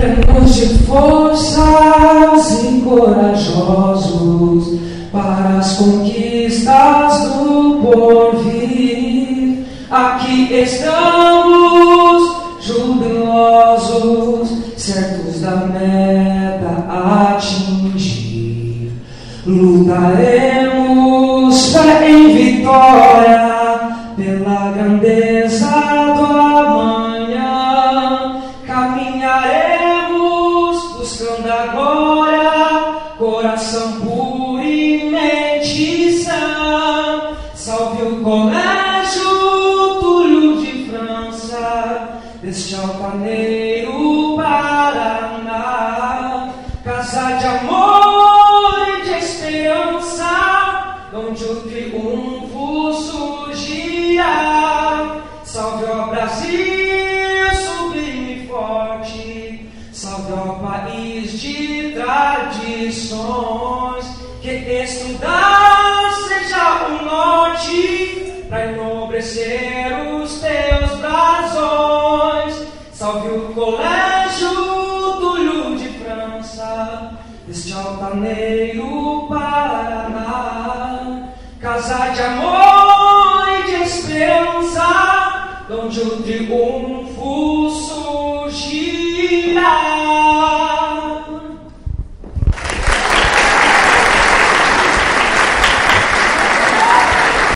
plenos de forças e corajosos para as conquistas do porvir. Aqui estamos, jubilosos, certos da meta a atingir. Lutaremos fé em vitória pela grandeza do amanhã. Caminharemos buscando agora coração puro e mente sã. Salve o colégio Túlio de França, deste altaneiro Paraná, casa de amor e de esperança, onde o triunfo surgirá. Salve ao Brasil sublime e forte, salve ao país de tradições, que estudar seja o norte para enobrecer os teus brasões. Salve o colégio Túlio de França, deste altaneiro Paraná, casa de amor e de esperança, onde o triunfo